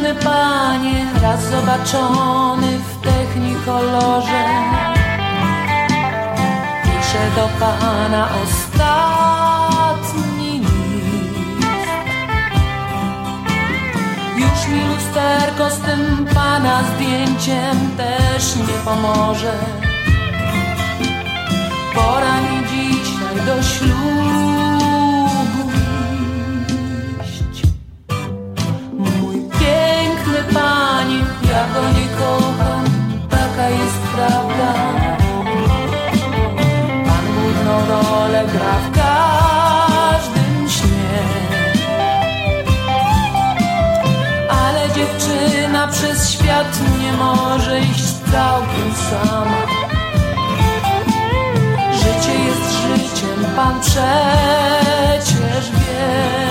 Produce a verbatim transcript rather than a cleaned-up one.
piękny panie, raz zobaczony w technikolorze, piszę do pana ostatni list. Już mi lusterko z tym pana zdjęciem też nie pomoże. Pora mi dzisiaj do ślubu iść. Mój piękny panie, ja go nie kocham, taka jest prawda. Pan główną rolę gra w każdym śnie, ale dziewczyna przez świat nie może iść całkiem sama. Życie jest życiem, pan przecież wie.